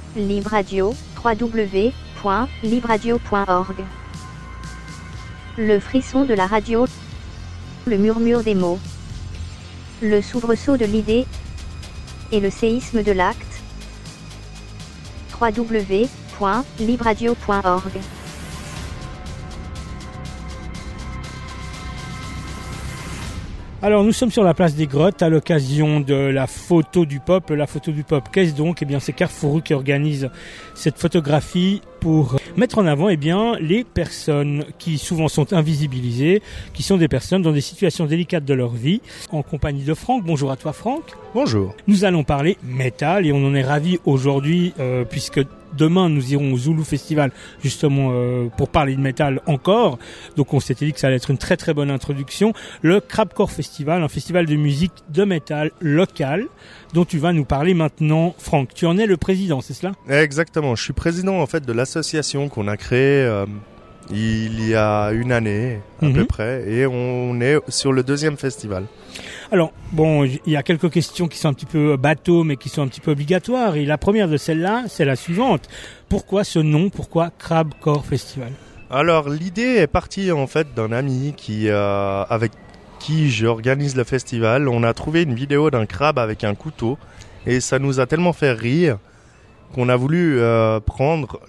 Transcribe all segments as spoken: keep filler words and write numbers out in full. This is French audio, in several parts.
Libre Radio, w w w point libre radio point org. Le frisson de la radio, le murmure des mots, le soubresaut de l'idée et le séisme de l'acte. w w w point libre radio point org. Alors nous sommes sur la place des Grottes à l'occasion de la photo du peuple. La photo du peuple, qu'est-ce donc ? Eh bien c'est Carrefourou qui organise cette photographie pour mettre en avant eh bien, les personnes qui souvent sont invisibilisées, qui sont des personnes dans des situations délicates de leur vie. En compagnie de Franck. Bonjour à toi Franck. Bonjour. Nous allons parler métal et on en est ravis aujourd'hui euh, puisque demain, nous irons au Zulu Festival, justement, euh, pour parler de métal encore. Donc, on s'était dit que ça allait être une très très bonne introduction. Le Crabcore Festival, un festival de musique de métal local, dont tu vas nous parler maintenant, Franck. Tu en es le président, c'est cela ? Exactement. Je suis président, en fait, de l'association qu'on a créée euh, il y a une année, à mm-hmm. peu près. Et on est sur le deuxième festival. Alors, bon, il y a quelques questions qui sont un petit peu bateaux, mais qui sont un petit peu obligatoires. Et la première de celles-là, c'est la suivante. Pourquoi ce nom ? Pourquoi Crabcore Festival ? Alors, l'idée est partie, en fait, d'un ami qui, euh, avec qui j'organise le festival. On a trouvé une vidéo d'un crabe avec un couteau. Et ça nous a tellement fait rire qu'on a voulu euh, prendre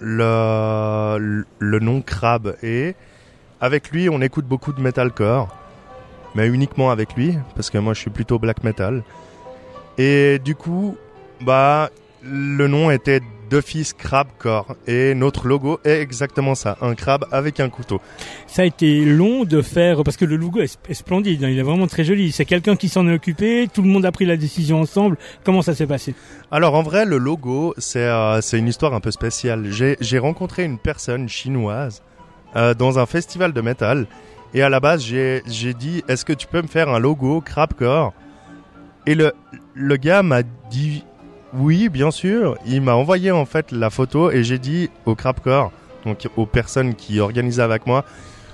le, le nom crabe. Et avec lui, on écoute beaucoup de metalcore. Mais uniquement avec lui, parce que moi je suis plutôt black metal. Et du coup, bah, le nom était d'office Crabcore. Et notre logo est exactement ça, un crabe avec un couteau. Ça a été long de faire, parce que le logo est, est splendide, hein, il est vraiment très joli. C'est quelqu'un qui s'en est occupé, tout le monde a pris la décision ensemble. Comment ça s'est passé ? Alors en vrai, le logo, c'est, euh, c'est une histoire un peu spéciale. J'ai, j'ai rencontré une personne chinoise euh, dans un festival de métal. Et à la base, j'ai, j'ai dit, est-ce que tu peux me faire un logo Crabcore ? Et le, le gars m'a dit, oui, bien sûr. Il m'a envoyé en fait la photo et j'ai dit au Crabcore, donc aux personnes qui organisaient avec moi,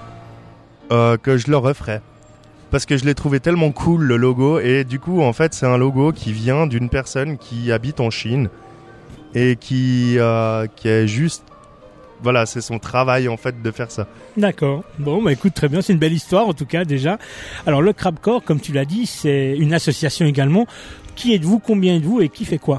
euh, que je le referais. Parce que je l'ai trouvé tellement cool le logo. Et du coup, en fait, c'est un logo qui vient d'une personne qui habite en Chine et qui, euh, qui est juste... Voilà, c'est son travail en fait de faire ça. D'accord. Bon, bah écoute, très bien. C'est une belle histoire en tout cas déjà. Alors le Crabcore, comme tu l'as dit, c'est une association également. Qui êtes-vous ? Combien êtes-vous et qui fait quoi ?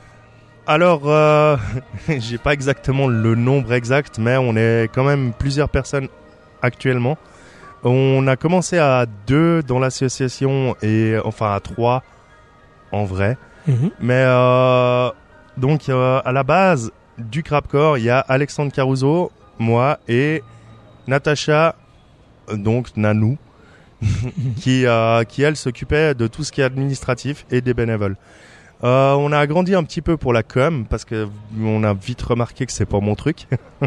Alors, euh, j'ai pas exactement le nombre exact, mais on est quand même plusieurs personnes actuellement. On a commencé à deux dans l'association et enfin à trois en vrai. Mm-hmm. Mais euh, donc euh, à la base du Crabcore, il y a Alexandre Caruso, moi et Natacha, donc Nanou, qui, euh, qui elle s'occupait de tout ce qui est administratif et des bénévoles. Euh, on a agrandi un petit peu pour la com parce que on a vite remarqué que c'est pas mon truc.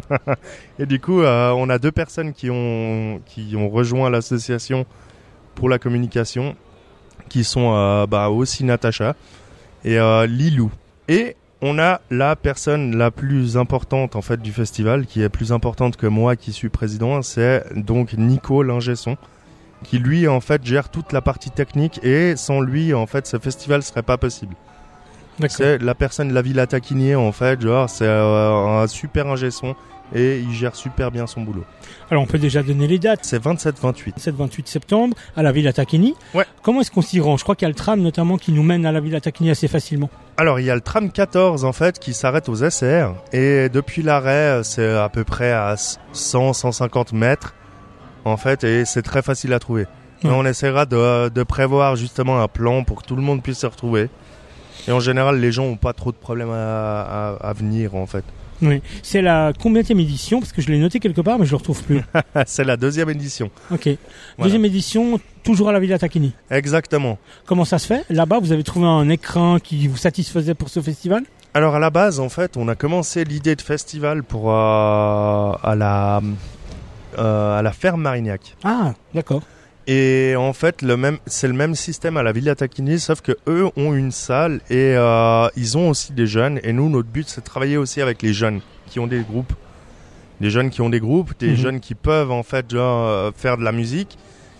Et du coup, euh, on a deux personnes qui ont qui ont rejoint l'association pour la communication, qui sont euh, bah aussi Natacha et euh, Lilou. Et on a la personne la plus importante en fait du festival, qui est plus importante que moi qui suis président, c'est donc Nico l'ingé son, qui lui en fait gère toute la partie technique et sans lui en fait ce festival serait pas possible. D'accord. C'est la personne de la Villa Taquinier en fait, genre c'est euh, un super ingé son et il gère super bien son boulot. Alors on peut déjà donner les dates. C'est vingt-sept vingt-huit. vingt-sept vingt-huit septembre à la Villa Taquini. Ouais. Comment est-ce qu'on s'y rend ? Je crois qu'il y a le tram notamment qui nous mène à la Villa Taquini assez facilement. Alors il y a le tram quatorze en fait qui s'arrête aux S R et depuis l'arrêt c'est à peu près à cent à cent cinquante mètres en fait et c'est très facile à trouver. Ouais. Mais on essaiera de, de prévoir justement un plan pour que tout le monde puisse se retrouver. Et en général les gens n'ont pas trop de problèmes à, à, à venir en fait. Oui. C'est la combienième édition ? Parce que je l'ai noté quelque part, mais je ne le retrouve plus. C'est la deuxième édition. Ok. Voilà. Deuxième édition, toujours à la Villa Taquini. Exactement. Comment ça se fait ? Là-bas, vous avez trouvé un écrin qui vous satisfaisait pour ce festival ? Alors à la base, en fait, on a commencé l'idée de festival pour euh, à la euh, à la ferme Marignac. Ah, d'accord. Et en fait, le même, c'est le même système à la Villa Taquini, sauf que eux ont une salle et euh, ils ont aussi des jeunes. Et nous, notre but, c'est de travailler aussi avec les jeunes qui ont des groupes, des jeunes qui ont des groupes, des mmh. jeunes qui peuvent en fait genre, faire de la musique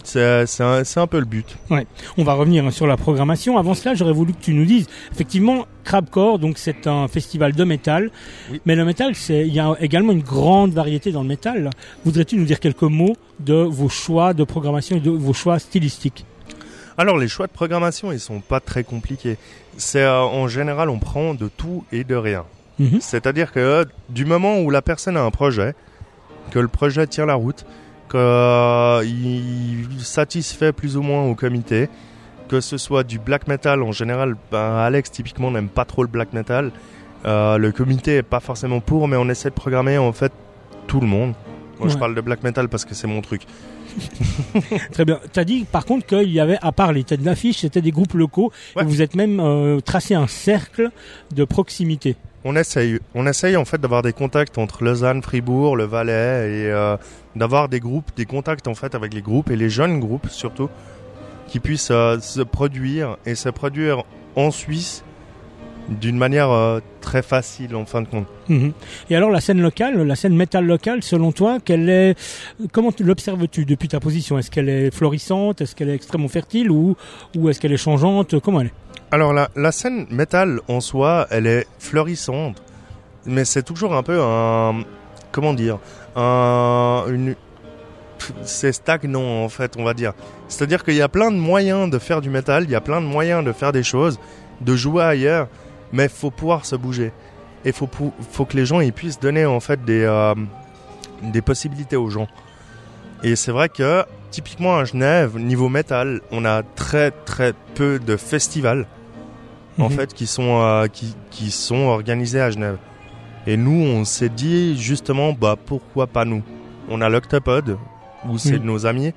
C'est, c'est, un, c'est un peu le but. Ouais. On va revenir sur la programmation. Avant cela, j'aurais voulu que tu nous dises, effectivement, Crabcore, donc c'est un festival de métal. Oui. Mais le métal, c'est, il y a également une grande variété dans le métal. Voudrais-tu nous dire quelques mots de vos choix de programmation et de vos choix stylistiques? Alors, les choix de programmation, ils sont pas très compliqués. C'est, euh, en général, on prend de tout et de rien. Mmh. C'est-à-dire que euh, du moment où la personne a un projet, que le projet tient la route, qu'il euh, satisfait plus ou moins au comité, que ce soit du black metal en général, ben Alex typiquement n'aime pas trop le black metal, euh, le comité est pas forcément pour, mais on essaie de programmer en fait tout le monde. Moi ouais. Je parle de black metal parce que c'est mon truc. Très bien. Tu as dit par contre qu'il y avait, à part les têtes d'affiche, c'était des groupes locaux, ouais. Et vous êtes même euh, tracé un cercle de proximité. On essaye, on essaye en fait d'avoir des contacts entre Lausanne, Fribourg, le Valais et euh, d'avoir des groupes, des contacts en fait avec les groupes et les jeunes groupes surtout qui puissent euh, se produire et se produire en Suisse d'une manière euh, très facile en fin de compte. Mmh. Et alors la scène locale, la scène métal locale, selon toi, quelle est, comment l'observes-tu depuis ta position? Est-ce qu'elle est florissante? Est-ce qu'elle est extrêmement fertile ou, ou est-ce qu'elle est changeante? Comment elle est? Alors la, la scène métal en soi, elle est florissante, mais c'est toujours un peu un, comment dire, un, une, c'est stagnant en fait, on va dire. C'est-à-dire qu'il y a plein de moyens de faire du métal, il y a plein de moyens de faire des choses, de jouer ailleurs, mais faut pouvoir se bouger. Et faut faut que les gens ils puissent donner en fait des euh, des possibilités aux gens. Et c'est vrai que typiquement à Genève, niveau métal, on a très très peu de festivals. En mmh. fait, qui sont euh, qui qui sont organisés à Genève. Et nous, on s'est dit justement, bah pourquoi pas nous. On a l'Octopod, où c'est mmh. de nos amis,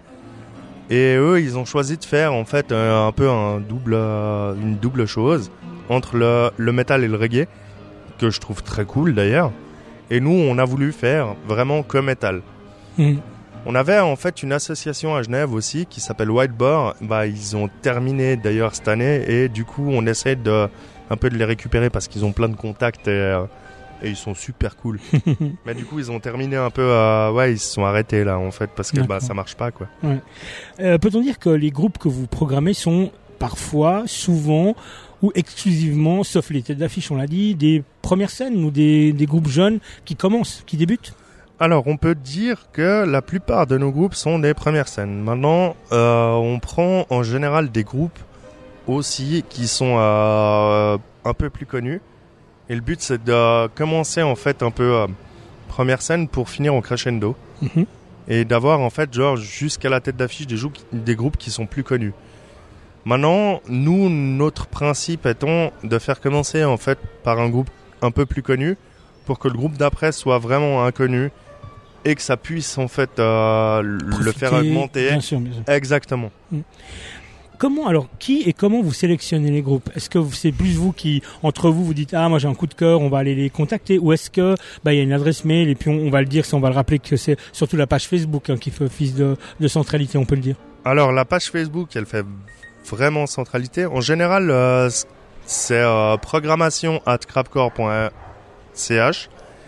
et eux, ils ont choisi de faire en fait un, un peu un double, euh, une double chose entre le le métal et le reggae, que je trouve très cool d'ailleurs. Et nous, on a voulu faire vraiment que métal. Mmh. On avait en fait une association à Genève aussi qui s'appelle White Boar. Bah, ils ont terminé d'ailleurs cette année et du coup on essaie de un peu de les récupérer parce qu'ils ont plein de contacts et, euh, et ils sont super cool. Mais du coup ils ont terminé un peu, euh, ouais ils se sont arrêtés là en fait parce que bah, ça marche pas quoi. Ouais. Euh, peut-on dire que les groupes que vous programmez sont parfois, souvent ou exclusivement, sauf les têtes d'affiche on l'a dit, des premières scènes ou des, des groupes jeunes qui commencent, qui débutent? Alors, on peut dire que la plupart de nos groupes sont des premières scènes. Maintenant, euh, on prend en général des groupes aussi qui sont euh, un peu plus connus. Et le but, c'est de commencer en fait un peu euh, première scène pour finir en crescendo. Mm-hmm. Et d'avoir en fait genre jusqu'à la tête d'affiche des, jou- des groupes qui sont plus connus. Maintenant, nous, notre principe étant de faire commencer en fait par un groupe un peu plus connu pour que le groupe d'après soit vraiment inconnu. Et que ça puisse en fait euh, le faire augmenter. Bien sûr, bien sûr. Exactement. Mmh. Comment alors, qui et comment vous sélectionnez les groupes? Est-ce que c'est plus vous qui, entre vous, vous dites ah moi j'ai un coup de cœur, on va aller les contacter, ou est-ce que bah il y a une adresse mail et puis on, on va le dire, on va le rappeler que c'est surtout la page Facebook hein, qui fait office de, de centralité, on peut le dire. Alors la page Facebook, elle fait vraiment centralité. En général, euh, c'est euh, programmation arobase crabcore point c h.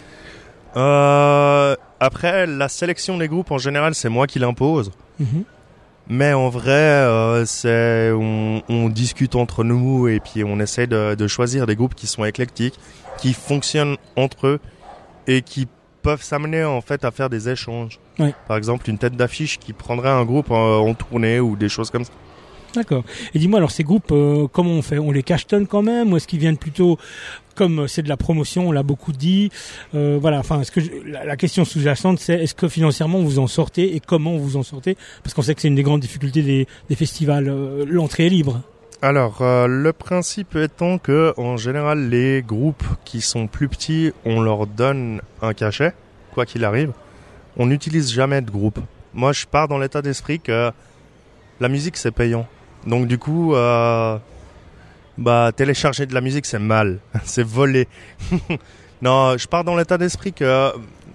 Euh, après, la sélection des groupes, en général, c'est moi qui l'impose. Mmh. Mais en vrai, euh, c'est, on, on discute entre nous et puis on essaie de, de choisir des groupes qui sont éclectiques, qui fonctionnent entre eux et qui peuvent s'amener en fait à faire des échanges. Oui. Par exemple, une tête d'affiche qui prendrait un groupe en, en tournée ou des choses comme ça. D'accord. Et dis-moi, alors ces groupes, euh, comment on fait? On les cachetonne quand même, ou est-ce qu'ils viennent plutôt, comme c'est de la promotion, on l'a beaucoup dit, euh, voilà. Enfin, est-ce que je, la, la question sous-jacente, c'est est-ce que financièrement vous en sortez et comment vous en sortez? Parce qu'on sait que c'est une des grandes difficultés des, des festivals. Euh, l'entrée est libre. Alors, euh, le principe étant que, en général, les groupes qui sont plus petits, on leur donne un cachet, quoi qu'il arrive. On n'utilise jamais de groupe. Moi, je pars dans l'état d'esprit que la musique, c'est payant. Donc du coup, euh, bah télécharger de la musique, c'est mal, c'est voler. Non, je pars dans l'état d'esprit que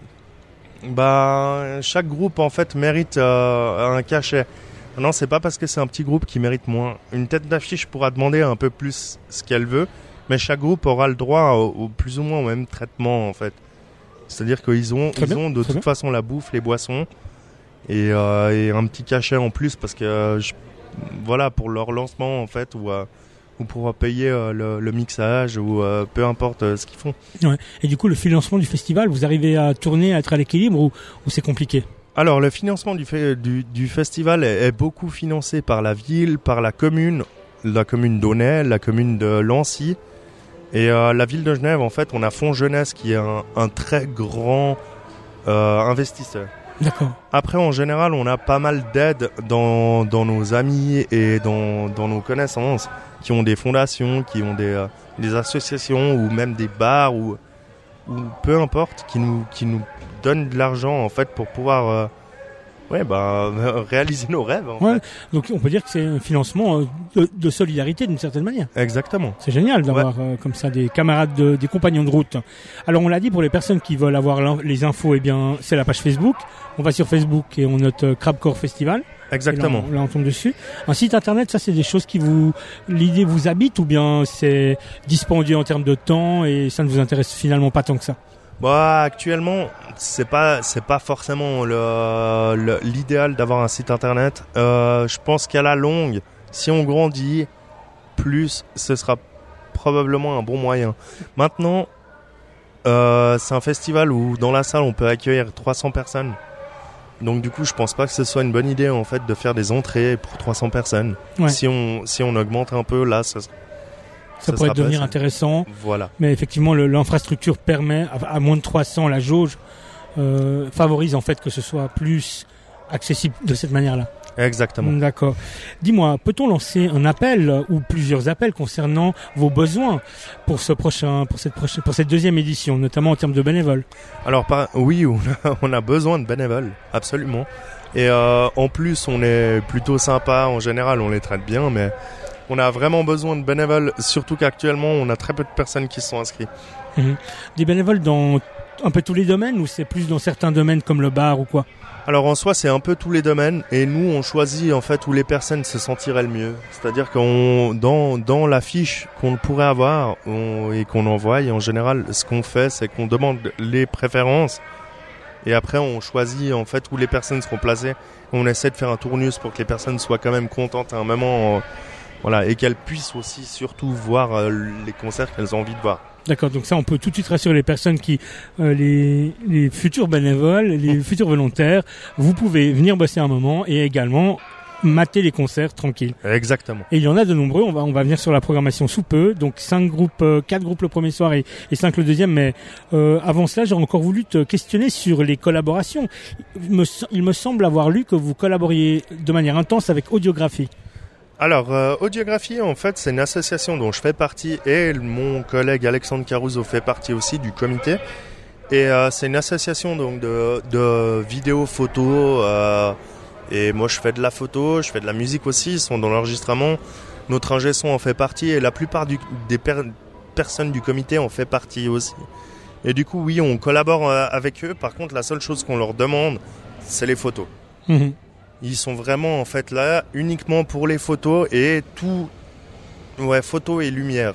bah chaque groupe en fait mérite euh, un cachet. Non, c'est pas parce que c'est un petit groupe qui mérite moins. Une tête d'affiche pourra demander un peu plus ce qu'elle veut, mais chaque groupe aura le droit au, au plus ou moins au même traitement en fait. C'est-à-dire qu'ils ont, ils ont de toute façon la bouffe, les boissons. et, euh, et un petit cachet en plus parce que euh, je, voilà, pour leur lancement en fait, ou euh, ou pour payer euh, le, le mixage ou euh, peu importe euh, ce qu'ils font. Ouais. Et du coup, le financement du festival, vous arrivez à tourner, à être à l'équilibre ou, ou c'est compliqué? Alors, le financement du, fait, du, du festival est, est beaucoup financé par la ville, par la commune, la commune d'Aunay, la commune de Lancy et euh, la ville de Genève. En fait, on a Fonds Jeunesse qui est un, un très grand euh, investisseur. D'accord. Après, en général, on a pas mal d'aides dans, dans nos amis et dans, dans nos connaissances qui ont des fondations, qui ont des, euh, des associations ou même des bars ou, ou peu importe, qui nous, qui nous donnent de l'argent en fait pour pouvoir euh, ouais, bah, réaliser nos rêves. En ouais, fait. Donc on peut dire que c'est un financement de, de solidarité d'une certaine manière. Exactement. C'est génial d'avoir ouais. euh, comme ça des camarades, de, des compagnons de route. Alors on l'a dit, pour les personnes qui veulent avoir les infos, eh bien c'est la page Facebook. On va sur Facebook et on note euh, Crabcore Festival. Exactement. Là on, là, on tombe dessus. Un site internet, ça c'est des choses qui vous, l'idée vous habite ou bien c'est dispendieux en termes de temps et ça ne vous intéresse finalement pas tant que ça? Bah, actuellement, c'est pas c'est pas forcément le, le l'idéal d'avoir un site internet. Euh, je pense qu'à la longue, si on grandit, plus ce sera probablement un bon moyen. Maintenant, euh, c'est un festival où dans la salle on peut accueillir trois cents personnes. Donc du coup, je pense pas que ce soit une bonne idée en fait de faire des entrées pour trois cents personnes. Ouais. Si on si on augmente un peu, là, ça. Ça, ça pourrait devenir intéressant. Voilà. Mais effectivement, le, l'infrastructure permet, à, à moins de trois cents, la jauge euh, favorise en fait que ce soit plus accessible de cette manière-là. Exactement. D'accord. Dis-moi, peut-on lancer un appel ou plusieurs appels concernant vos besoins pour ce prochain, pour cette prochaine, pour cette deuxième édition, notamment en termes de bénévoles? Alors, par, oui, on a, on a besoin de bénévoles, absolument. Et euh, en plus, on est plutôt sympa. En général, on les traite bien, mais on a vraiment besoin de bénévoles, surtout qu'actuellement, on a très peu de personnes qui se sont inscrites. Mmh. Des bénévoles dans un peu tous les domaines ou c'est plus dans certains domaines comme le bar ou quoi? Alors en soi, c'est un peu tous les domaines et nous, on choisit en fait où les personnes se sentiraient le mieux. C'est-à-dire qu'on dans dans la fiche qu'on pourrait avoir on, et qu'on envoie, et en général, ce qu'on fait, c'est qu'on demande les préférences et après on choisit en fait où les personnes seront placées. On essaie de faire un tournus pour que les personnes soient quand même contentes à un moment, euh, voilà, et qu'elles puissent aussi surtout voir euh, les concerts qu'elles ont envie de voir. D'accord, donc ça on peut tout de suite rassurer les personnes qui, euh, les, les futurs bénévoles, les futurs volontaires, vous pouvez venir bosser un moment et également mater les concerts tranquilles. Exactement. Et il y en a de nombreux, on va, on va venir sur la programmation sous peu, donc cinq groupes, euh, quatre groupes le premier soir et, et cinq le deuxième, mais euh, avant cela j'aurais encore voulu te questionner sur les collaborations. Il me, il me semble avoir lu que vous collaboriez de manière intense avec Audiographie. Alors, euh, Audiographie, en fait, c'est une association dont je fais partie et mon collègue Alexandre Caruso fait partie aussi du comité. Et euh, c'est une association donc de, de vidéos, photos. Euh, et moi, je fais de la photo, je fais de la musique aussi. Ils sont dans l'enregistrement. Notre ingé son en fait partie et la plupart du, des per, personnes du comité en fait partie aussi. Et du coup, oui, on collabore euh, avec eux. Par contre, la seule chose qu'on leur demande, c'est les photos. Mmh. Ils sont vraiment en fait là uniquement pour les photos et tout, ouais, photos et lumière.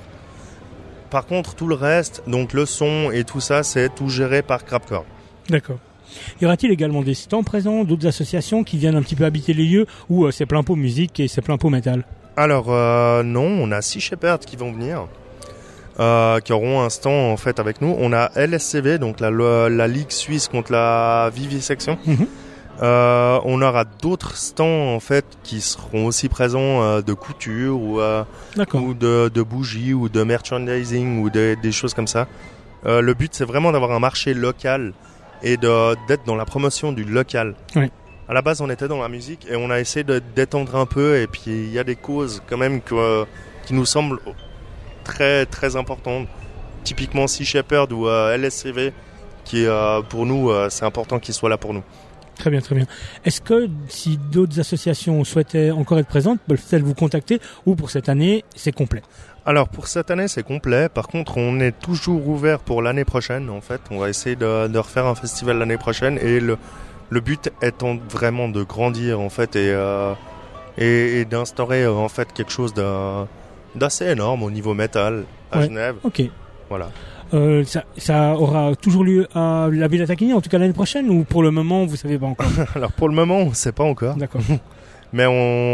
Par contre, tout le reste, donc le son et tout ça, c'est tout géré par Crabcore. D'accord. Y aura-t-il également des stands présents, d'autres associations qui viennent un petit peu habiter les lieux ou euh, c'est plein pot musique et c'est plein pot métal? Alors euh, non, on a Sea Shepherd qui vont venir, euh, qui auront un stand en fait avec nous. On a L S C V, donc la, la, la Ligue suisse contre la vivisection. Mm-hmm. Euh, on aura d'autres stands en fait qui seront aussi présents euh, de couture ou, euh, ou de, de bougies ou de merchandising ou de, des choses comme ça. Euh, le but c'est vraiment d'avoir un marché local et de, d'être dans la promotion du local. Oui. À la base on était dans la musique et on a essayé de, d'étendre un peu et puis il y a des causes quand même que, euh, qui nous semblent très très importantes. Typiquement Sea Shepherd ou euh, L S C V qui euh, pour nous euh, c'est important qu'ils soient là pour nous. Très bien, très bien. Est-ce que si d'autres associations souhaitaient encore être présentes, peuvent-elles vous contacter ou pour cette année, c'est complet? Alors pour cette année, c'est complet. Par contre, on est toujours ouvert pour l'année prochaine. En fait, on va essayer de, de refaire un festival l'année prochaine et le, le but étant vraiment de grandir en fait et, euh, et, et d'instaurer en fait quelque chose de, d'assez énorme au niveau métal à ouais. Genève. Ok. Voilà. Euh, ça, ça aura toujours lieu à la Villa Tacchini, en tout cas l'année prochaine, ou pour le moment vous savez pas encore? Alors pour le moment on sait pas encore. D'accord. Mais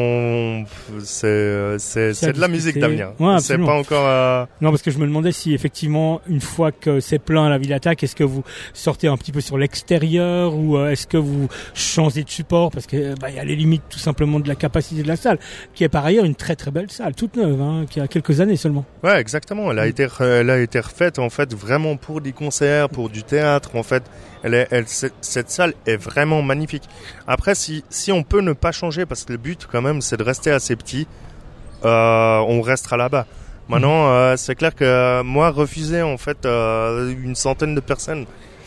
on, c'est, c'est, c'est de la musique d'avenir. Ouais, c'est pas encore. Euh... Non, parce que je me demandais si effectivement, une fois que c'est plein à la Villa Tac, est-ce que vous sortez un petit peu sur l'extérieur ou euh, est-ce que vous changez de support parce que bah il y a les limites tout simplement de la capacité de la salle, qui est par ailleurs une très très belle salle, toute neuve, hein, qui a quelques années seulement. Ouais, exactement. Elle a mmh. été, elle a été refaite en fait vraiment pour des concerts, pour du théâtre en fait. Elle est, elle, cette, cette salle est vraiment magnifique. Après, si, si on peut ne pas changer, parce que le but quand même, c'est de rester assez petit, euh, on restera là-bas. Maintenant, euh, c'est clair que moi, refuser en fait euh, une centaine de personnes,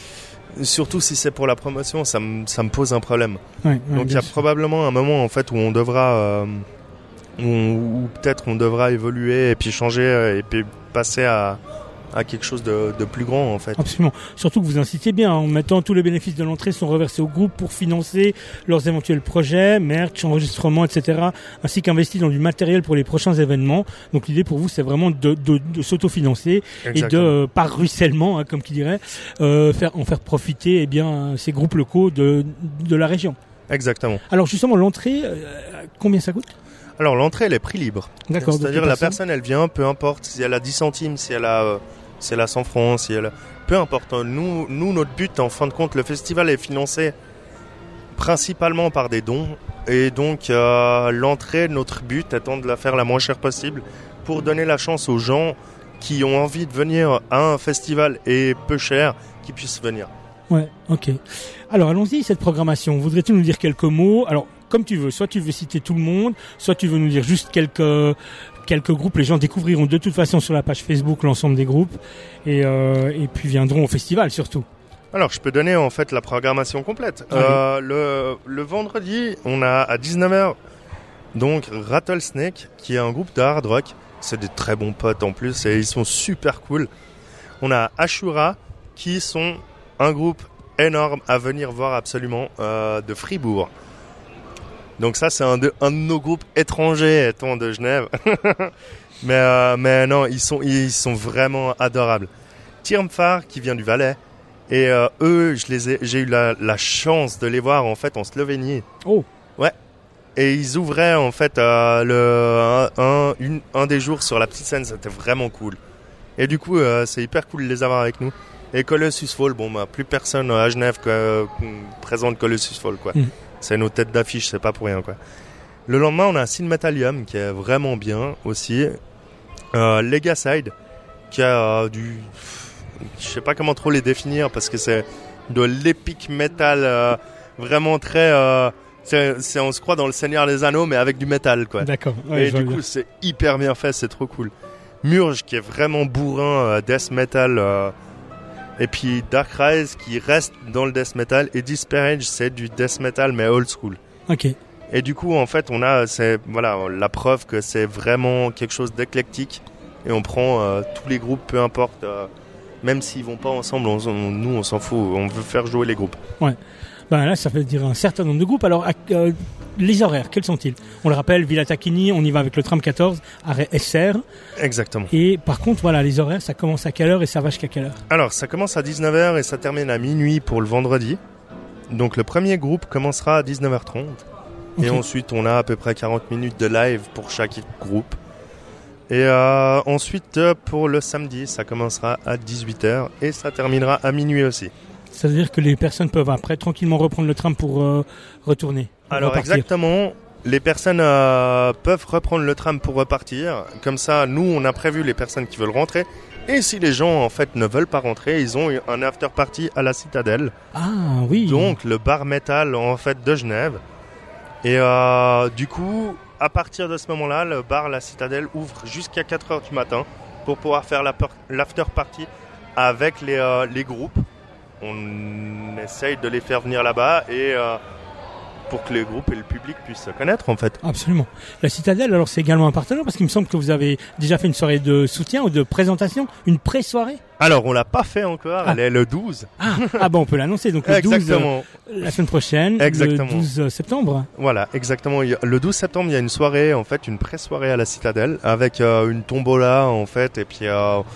surtout si c'est pour la promotion, ça me, ça me pose un problème. Ouais, ouais, Donc il y a sûr. probablement un moment en fait où on devra, euh, où, où peut-être on devra évoluer et puis changer et puis passer à à quelque chose de, de plus grand en fait. Absolument. Surtout que vous incitez bien, en mettant tous les bénéfices de l'entrée sont reversés au groupe pour financer leurs éventuels projets, merch, enregistrements, et cetera, ainsi qu'investir dans du matériel pour les prochains événements. Donc l'idée pour vous, c'est vraiment de, de, de s'autofinancer. Exactement. Et de, euh, par ruissellement, hein, comme qui dirait, euh, faire, en faire profiter eh bien, ces groupes locaux de, de la région. Exactement. Alors justement, l'entrée, euh, combien ça coûte ? Alors l'entrée, elle est prix libre. D'accord. C'est-à-dire la personne, elle vient, peu importe si elle a dix centimes, si elle a... Euh, si elle a cent francs, si elle a... peu importe. Nous, nous, notre but, en fin de compte, le festival est financé principalement par des dons. Et donc, euh, l'entrée, notre but étant de la faire la moins chère possible pour donner la chance aux gens qui ont envie de venir à un festival et peu cher, qui puissent venir. Ouais, ok. Alors, allons-y, cette programmation. Voudrais-tu nous dire quelques mots ? Alors, comme tu veux. Soit tu veux citer tout le monde, soit tu veux nous dire juste quelques... quelques groupes, les gens découvriront de toute façon sur la page Facebook l'ensemble des groupes et, euh, et puis viendront au festival surtout. Alors je peux donner en fait la programmation complète. Ah, euh, oui. le, le vendredi, on a à dix-neuf heures donc Rattlesnake qui est un groupe de hard rock. C'est des très bons potes en plus et ils sont super cool. On a Ashura qui sont un groupe énorme à venir voir absolument euh, de Fribourg. Donc ça, c'est un de, un de nos groupes étrangers étant de Genève. mais, euh, mais non, ils sont, ils sont vraiment adorables. Tirmfar, qui vient du Valais. Et euh, eux, je les ai, j'ai eu la, la chance de les voir en fait en Slovénie. Oh. Ouais. Et ils ouvraient en fait euh, le, un, un, une, un des jours sur la petite scène. C'était vraiment cool. Et du coup, euh, c'est hyper cool de les avoir avec nous. Et Colossus Fall, bon, bah, plus personne à Genève que, euh, présente Colossus Fall, quoi. Mm. C'est nos têtes d'affiche, c'est pas pour rien, quoi. Le lendemain, on a Sin Metallium qui est vraiment bien aussi. Euh, Legaside qui a euh, du... Je sais pas comment trop les définir parce que c'est de l'epic metal euh, vraiment très... Euh, c'est, c'est, on se croit dans le Seigneur des Anneaux mais avec du métal, quoi. D'accord. Ouais, et du coup, bien. C'est hyper bien fait, c'est trop cool. Murge qui est vraiment bourrin, euh, death metal... Euh, Et puis Dark Rise qui reste dans le death metal et Disparage c'est du death metal mais old school. Ok. Et du coup en fait on a c'est voilà la preuve que c'est vraiment quelque chose d'éclectique et on prend euh, tous les groupes peu importe euh, même s'ils vont pas ensemble on, on, nous on s'en fout on veut faire jouer les groupes. Ouais. Ben là ça veut dire un certain nombre de groupes. Alors euh, les horaires quels sont-ils ? On le rappelle Villa Tacchini on y va avec le tram quatorze arrêt S R. Exactement. Et par contre voilà les horaires ça commence à quelle heure et ça va jusqu'à quelle heure ? Alors ça commence à dix-neuf heures et ça termine à minuit pour le vendredi. Donc le premier groupe commencera à dix-neuf heures trente. Okay. Et ensuite on a à peu près quarante minutes de live pour chaque groupe. Et euh, ensuite pour le samedi ça commencera à dix-huit heures et ça terminera à minuit aussi. Ça veut dire que les personnes peuvent après tranquillement reprendre le tram pour euh, retourner. Pour Alors repartir. Exactement, les personnes euh, peuvent reprendre le tram pour repartir. Comme ça, nous, on a prévu les personnes qui veulent rentrer. Et si les gens, en fait, ne veulent pas rentrer, ils ont un after party à la Citadelle. Ah oui. Donc, le bar métal, en fait, de Genève. Et euh, du coup, à partir de ce moment-là, le bar La Citadelle ouvre jusqu'à quatre heures du matin pour pouvoir faire la per- l'after party avec les, euh, les groupes. On essaye de les faire venir là-bas et euh, pour que les groupes et le public puissent se connaître en fait. Absolument. La Citadelle, alors c'est également un partenaire parce qu'il me semble que vous avez déjà fait une soirée de soutien ou de présentation, une pré-soirée. Alors on l'a pas fait encore, ah. Elle est le douze. Ah, ah bon, on peut l'annoncer donc le exactement. douze euh, la semaine prochaine, exactement. Le douze septembre. Voilà, exactement. Le douze septembre, il y a une soirée en fait, une pré-soirée à la Citadelle avec euh, une tombola en fait et puis euh,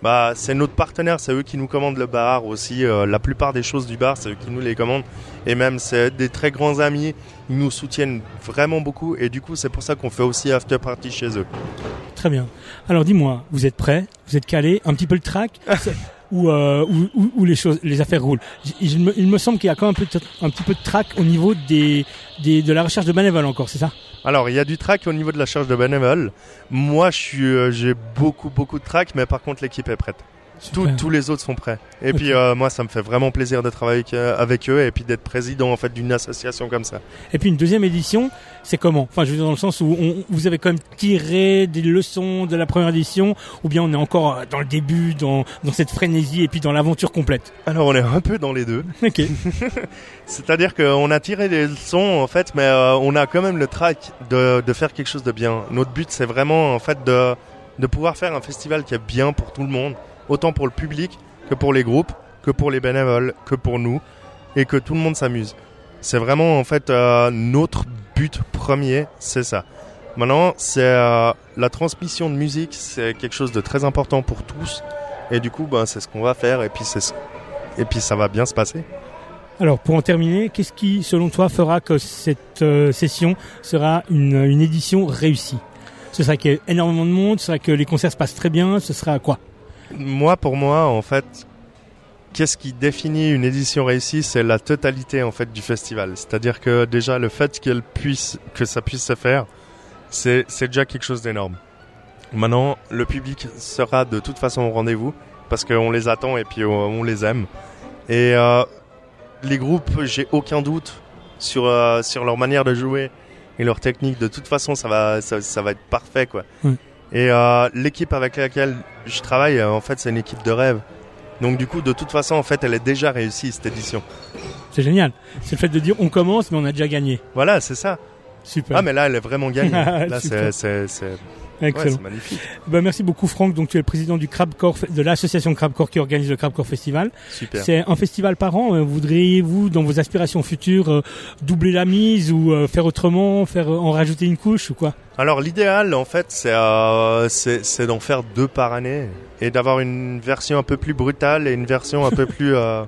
bah, c'est notre partenaire, c'est eux qui nous commandent le bar aussi. Euh, la plupart des choses du bar, c'est eux qui nous les commandent. Et même, c'est des très grands amis. Ils nous soutiennent vraiment beaucoup. Et du coup, c'est pour ça qu'on fait aussi after party chez eux. Très bien. Alors, dis-moi, vous êtes prêts? Vous êtes calés? Un petit peu le track? Où, euh, où, où, où les choses, les affaires roulent. Il, il, me, il me semble qu'il y a quand même un, peu, un petit peu de track au niveau des, des, de la recherche de bénévoles encore, c'est ça? Alors, il y a du track au niveau de la recherche de bénévoles. Moi, je suis, euh, j'ai beaucoup, beaucoup de track, mais par contre, l'équipe est prête. Tout, tous les autres sont prêts. Et okay. puis euh, moi, ça me fait vraiment plaisir de travailler avec, euh, avec eux et puis d'être président en fait d'une association comme ça. Et puis une deuxième édition, c'est comment? Enfin, je veux dire dans le sens où on, vous avez quand même tiré des leçons de la première édition, ou bien on est encore dans le début, dans, dans cette frénésie et puis dans l'aventure complète? Alors on est un peu dans les deux. Ok. C'est-à-dire qu'on a tiré des leçons en fait, mais euh, on a quand même le track de, de faire quelque chose de bien. Notre but, c'est vraiment en fait de, de pouvoir faire un festival qui est bien pour tout le monde. Autant pour le public que pour les groupes, que pour les bénévoles, que pour nous, et que tout le monde s'amuse. C'est vraiment en fait euh, notre but premier, c'est ça. Maintenant, c'est euh, la transmission de musique, c'est quelque chose de très important pour tous, et du coup, ben, c'est ce qu'on va faire, et puis c'est et puis ça va bien se passer. Alors, pour en terminer, qu'est-ce qui, selon toi, fera que cette euh, session sera une, une édition réussie? Ce sera qu'il y ait énormément de monde, ce sera que les concerts se passent très bien, ce sera quoi? Moi, pour moi, en fait, qu'est-ce qui définit une édition réussie? C'est la totalité, en fait, du festival. C'est-à-dire que déjà, le fait qu'elle puisse, que ça puisse se faire, c'est, c'est déjà quelque chose d'énorme. Maintenant, le public sera de toute façon au rendez-vous parce qu'on les attend et puis on les aime. Et euh, les groupes, j'ai aucun doute sur euh, sur leur manière de jouer et leur technique. De toute façon, ça va, ça, ça va être parfait, quoi. Mm. Et euh, l'équipe avec laquelle je travaille, en fait, c'est une équipe de rêve. Donc du coup, de toute façon, en fait, elle est déjà réussie, cette édition. C'est génial. C'est le fait de dire on commence, mais on a déjà gagné. Voilà, c'est ça. Super. Ah, mais là, elle est vraiment gagnée. Là, c'est, c'est, c'est... Excellent. Ouais, c'est magnifique. Ben, merci beaucoup Franck. Donc tu es le président du Crabcore, de l'association Crabcore qui organise le Crabcore Festival. Super. C'est un festival par an. Voudriez-vous, dans vos aspirations futures, euh, doubler la mise ou euh, faire autrement, faire euh, en rajouter une couche ou quoi? Alors l'idéal en fait c'est, euh, c'est c'est d'en faire deux par année et d'avoir une version un peu plus brutale et une version un peu plus euh,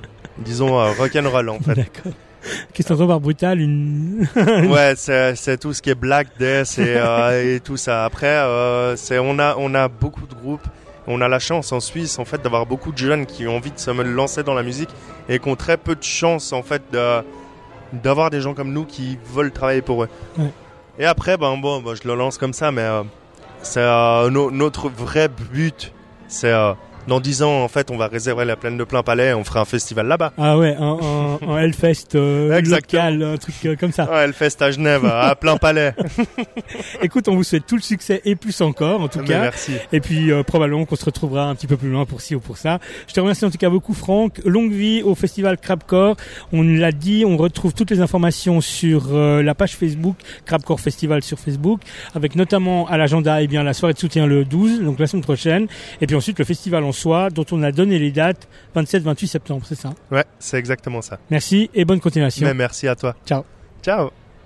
disons euh, rock'n'roll en fait. D'accord. Qu'est-ce qu'on entend par brutal? Une... ouais, c'est, c'est tout ce qui est Black Death et, euh, et tout ça. Après, euh, c'est, on a, on a beaucoup de groupes. On a la chance en Suisse, en fait, d'avoir beaucoup de jeunes qui ont envie de se lancer dans la musique et qui ont très peu de chance, en fait, de, d'avoir des gens comme nous qui veulent travailler pour eux. Ouais. Et après, ben bon, ben, je le lance comme ça, mais euh, c'est euh, no, notre vrai but, c'est euh, dans dix ans, en fait, on va réserver la plaine de Plainpalais et on fera un festival là-bas. Ah ouais, un, un, un Hellfest euh, local, un truc euh, comme ça. Un Hellfest à Genève, à Plainpalais. Écoute, on vous souhaite tout le succès et plus encore, en tout Mais cas. Merci. Et puis, euh, probablement qu'on se retrouvera un petit peu plus loin pour ci ou pour ça. Je te remercie en tout cas beaucoup, Franck. Longue vie au festival Crabcore. On l'a dit, on retrouve toutes les informations sur euh, la page Facebook, Crabcore Festival sur Facebook, avec notamment à l'agenda, eh bien, la soirée de soutien le douze, donc la semaine prochaine. Et puis ensuite, le festival en soi, dont on a donné les dates, vingt-sept vingt-huit septembre, c'est ça? Ouais, c'est exactement ça. Merci et bonne continuation. Mais merci à toi. Ciao. Ciao.